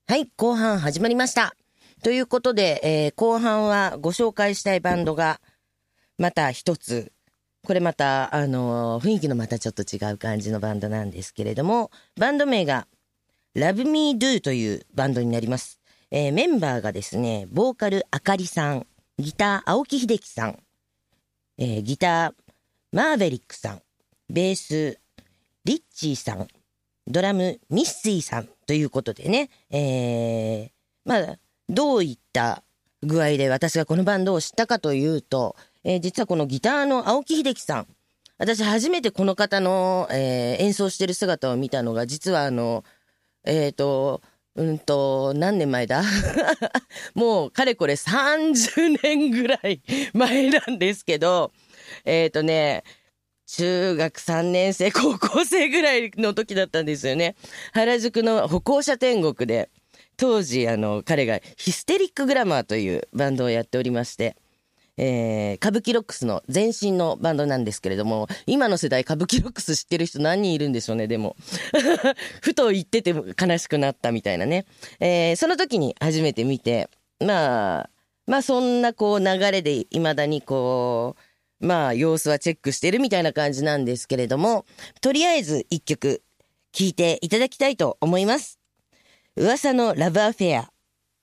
はい、後半始まりました。ということで、後半はご紹介したいバンドがまた一つ。これまた、雰囲気のまたちょっと違う感じのバンドなんですけれども、バンド名が Love Me Do というバンドになります。メンバーがですね、ボーカルあかりさん、ギター青木秀樹さん、ギターマーベリックさん、ベースリッチーさん、ドラムミッシーさんということでね、どういった具合で私がこのバンドを知ったかというと、実はこのギターの青木秀樹さん、私初めてこの方の、演奏してる姿を見たのが、実は何年前だもうかれこれ30年ぐらい前なんですけど、中学3年生、高校生ぐらいの時だったんですよね。原宿の歩行者天国で、当時彼がヒステリックグラマーというバンドをやっておりまして、歌舞伎ロックスの前身のバンドなんですけれども、今の世代歌舞伎ロックス知ってる人何人いるんでしょうね。でもふと言ってて悲しくなったみたいなね、その時に初めて見て、まあそんなこう流れで未だにこう様子はチェックしてるみたいな感じなんですけれども、とりあえず一曲聴いていただきたいと思います。噂のラブアフェア。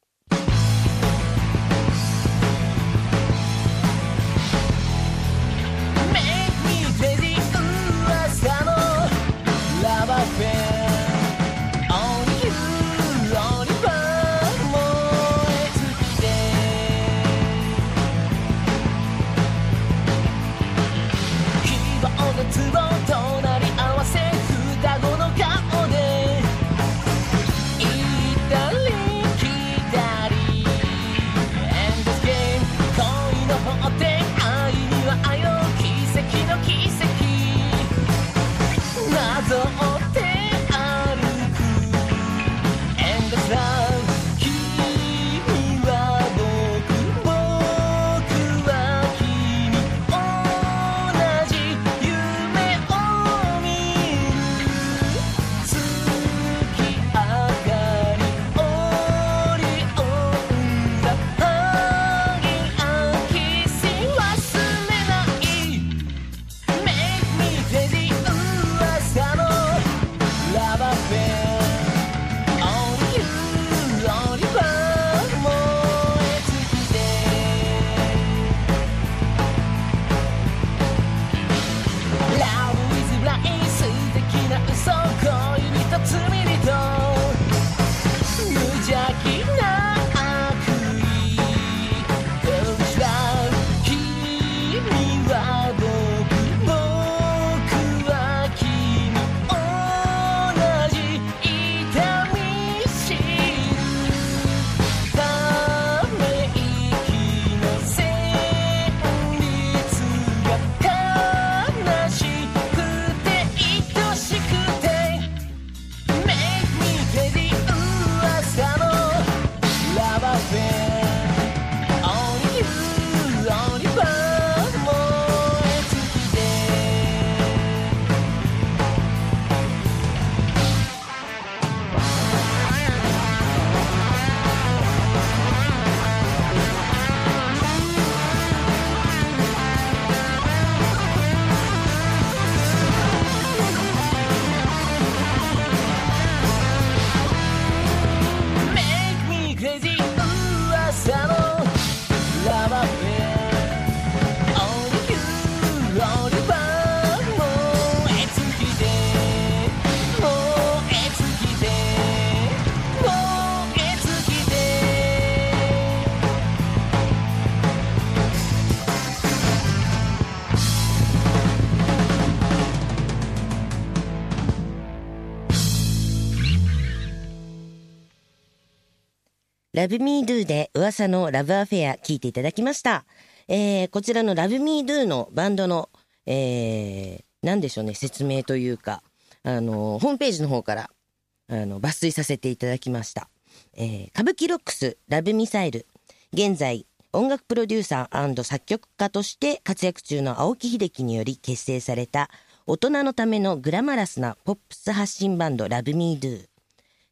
ラブミードゥで噂のラブアフェア聞いていただきました。こちらのラブミードゥのバンドの、なんでしょうね、説明というか、ホームページの方から抜粋させていただきました。歌舞伎ロックスラブミサイル、現在音楽プロデューサー&作曲家として活躍中の青木秀樹により結成された大人のためのグラマラスなポップス発信バンドラブミードゥ。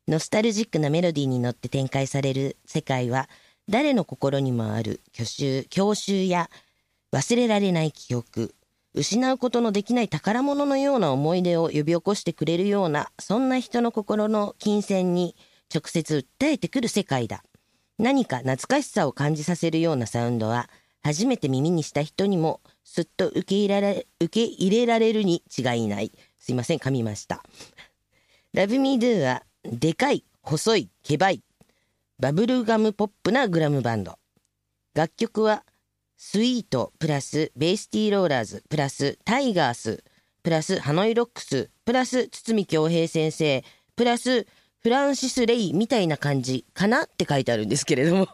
ノスタルジックなメロディーに乗って展開される世界は、誰の心にもある郷愁や忘れられない記憶、失うことのできない宝物のような思い出を呼び起こしてくれるような、そんな人の心の金銭に直接訴えてくる世界だ。何か懐かしさを感じさせるようなサウンドは、初めて耳にした人にもすっと受け入れられるに違いない。すいません、噛みました。Love Me Do はでかい、細い、ケバい、バブルガムポップなグラムバンド。楽曲はスイートプラスベイシティローラーズプラスタイガースプラスハノイロックスプラス堤恭平先生プラスフランシス・レイみたいな感じかなって書いてあるんですけれども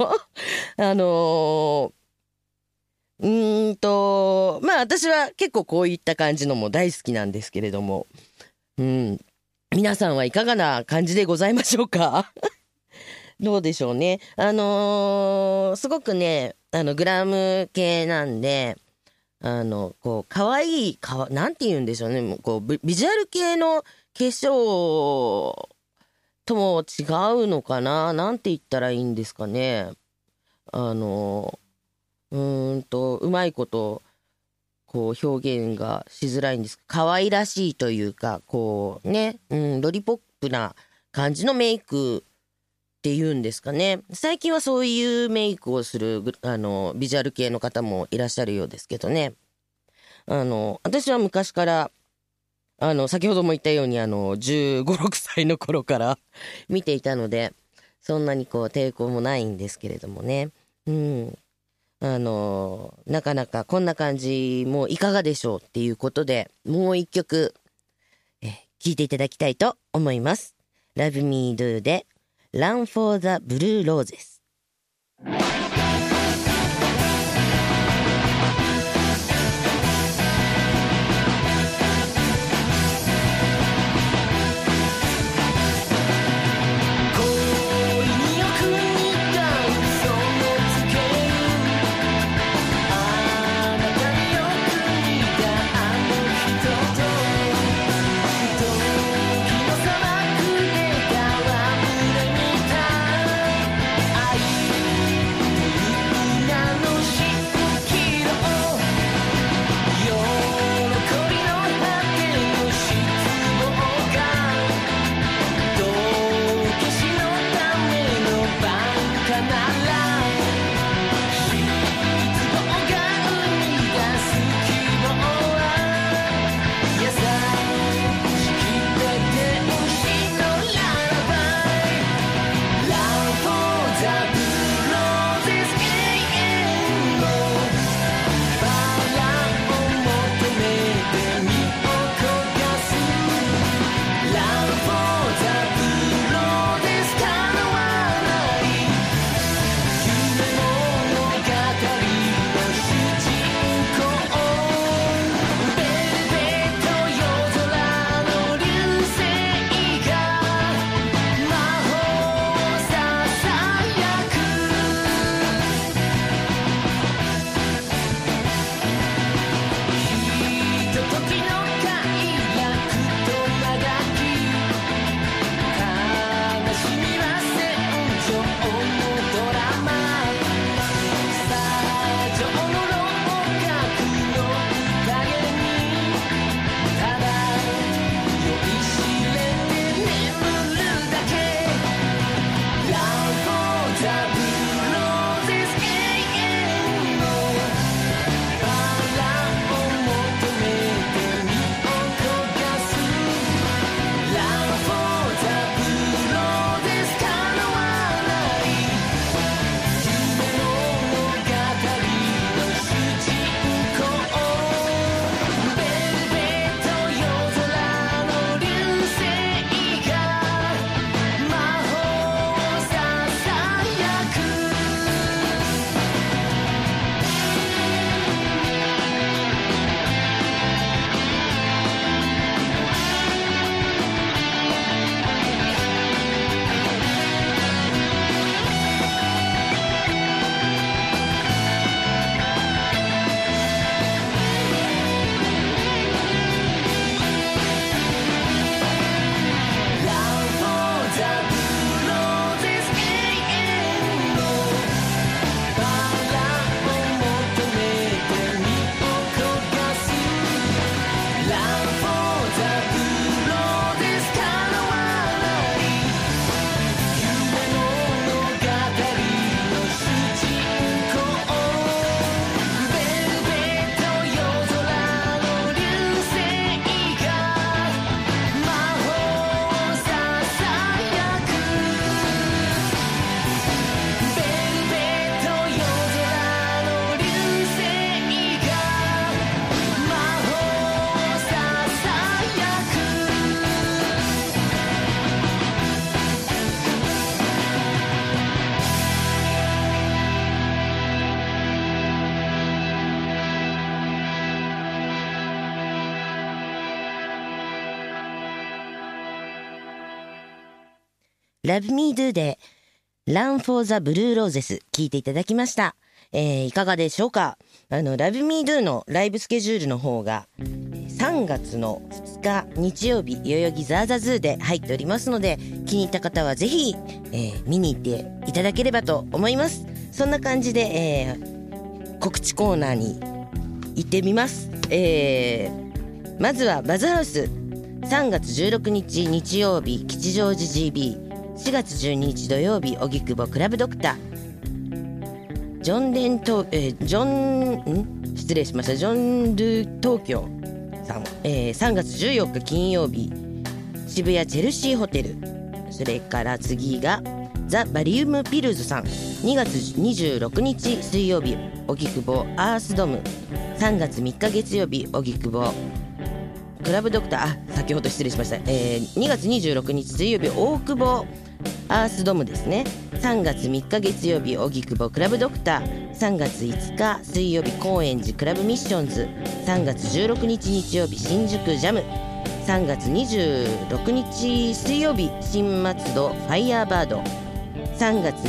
まあ私は結構こういった感じのも大好きなんですけれども、皆さんはいかがな感じでございましょうかどうでしょうね。すごくね、グラム系なんで、こう、可愛いなんて言うんでしょうね。こう、ビジュアル系の化粧とも違うのかな。なんて言ったらいいんですかね。うまいこと、こう、表現がしづらいんです。可愛らしいというか、こうね、ロリポップな感じのメイクっていうんですかね。最近はそういうメイクをするビジュアル系の方もいらっしゃるようですけどね。私は昔から先ほども言ったように15、6歳の頃から見ていたので、そんなにこう抵抗もないんですけれどもね。なかなかこんな感じもいかがでしょうっていうことで、もう一曲聴いていただきたいと思います。Love Me Do でRun for the Blue Roses。 愛 Love Me Do で Run for the Blue Roses 聴いていただきました。いかがでしょうか。Love Me Do のライブスケジュールの方が3月の2日日曜日代々木ザーザズーで入っておりますので、気に入った方はぜひ、見に行っていただければと思います。そんな感じで、告知コーナーに行ってみます。まずはバズハウス3月16日日曜日吉祥寺 GB、4月12日土曜日荻窪クラブドクター、ジョンル東京さん、3月14日金曜日渋谷チェルシーホテル、それから次がザ・バリウムピルズさん、2月26日水曜日荻窪アースドム、3月3日月曜日荻窪クラブドクター、先ほど失礼しました、2月26日水曜日大久保アースドムですね。3月3日月曜日荻窪クラブドクター、3月5日水曜日高円寺クラブミッションズ、3月16日日曜日新宿ジャム、3月26日水曜日新松戸ファイヤーバード、3月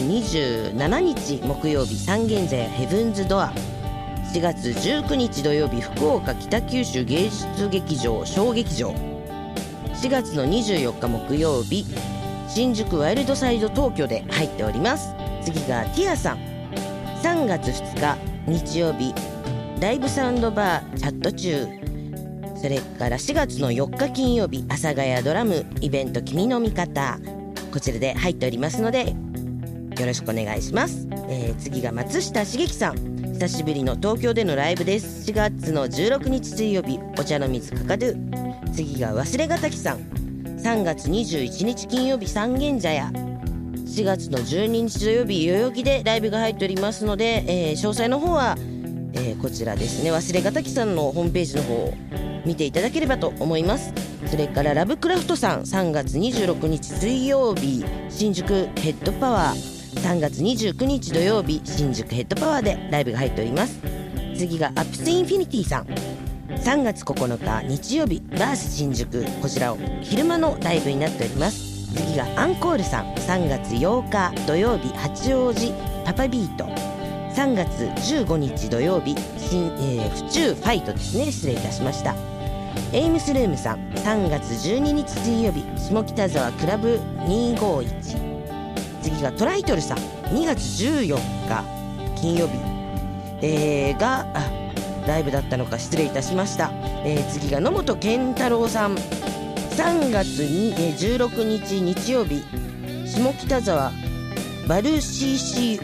27日木曜日三軒茶屋ヘブンズドア、4月19日土曜日福岡北九州芸術劇場小劇場、4月の24日木曜日新宿ワイルドサイド東京で入っております。次がティアさん、3月2日日曜日ライブサウンドバーチャット中、それから4月の4日金曜日阿佐ヶ谷ドラムイベント君の味方、こちらで入っておりますのでよろしくお願いします。次が松下茂樹さん、久しぶりの東京でのライブです。4月の16日水曜日お茶の水かかど。次が忘れがたきさん、3月21日金曜日三軒茶屋、4月の12日土曜日代々木でライブが入っておりますので、詳細の方は、こちらですね、忘れがたきさんのホームページの方を見ていただければと思います。それからラブクラフトさん、3月26日水曜日新宿ヘッドパワー、3月29日土曜日新宿ヘッドパワーでライブが入っております。次がアップスインフィニティさん、3月9日日曜日バース新宿、こちらを昼間のライブになっております。次がアンコールさん、3月8日土曜日八王子パパビート、3月15日土曜日府中ファイトですね、失礼いたしました。エイムスルームさん、3月12日水曜日下北沢クラブ251、次がトライトルさん、2月14日金曜日、がライブだったのか失礼いたしました。次が野本健太郎さん、3月16日日曜日下北沢バル CCO、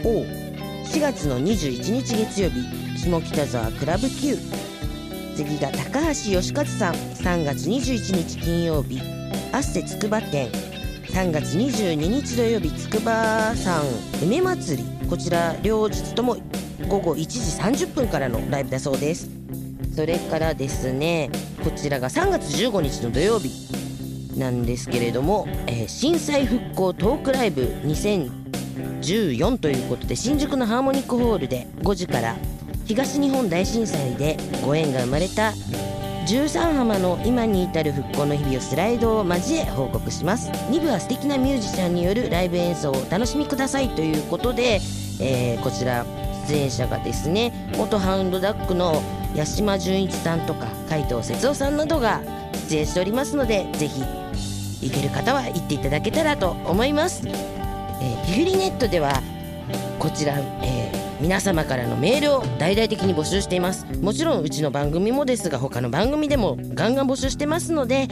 4月の21日月曜日下北沢クラブ Q。 次が高橋義和さん、3月21日金曜日アッセつくば店、3月22日土曜日つくばさん梅祭り、こちら両日とも午後1時30分からのライブだそうです。それからですね、こちらが3月15日の土曜日なんですけれども、震災復興トークライブ2014ということで新宿のハーモニックホールで5時から東日本大震災でご縁が生まれた13浜の今に至る復興の日々をスライドを交え報告します。2部は素敵なミュージシャンによるライブ演奏をお楽しみくださいということで、こちら出演者がですね、元ハウンドダックの八島純一さんとか海藤節夫さんなどが出演しておりますので、ぜひ行ける方は行っていただけたらと思います。ピフリネットではこちら、皆様からのメールを大々的に募集しています。もちろんうちの番組もですが他の番組でもガンガン募集してますので、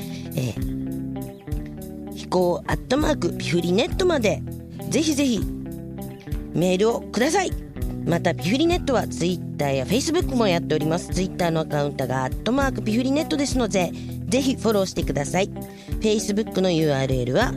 飛行@ピフリネットまでぜひぜひメールをください。またピフリネットはツイッターやフェイスブックもやっております。ツイッターのアカウントがピフリネットですのでぜひフォローしてください。Facebook の URL は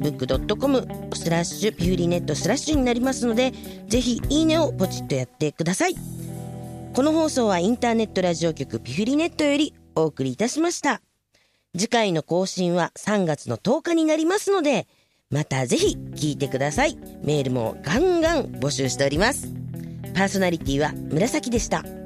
facebook.com/ピフリネット/になりますので、ぜひいいねをポチッとやってください。この放送はインターネットラジオ局ピフリネットよりお送りいたしました。次回の更新は3月の10日になりますので、またぜひ聞いてください。メールもガンガン募集しております。パーソナリティは紫でした。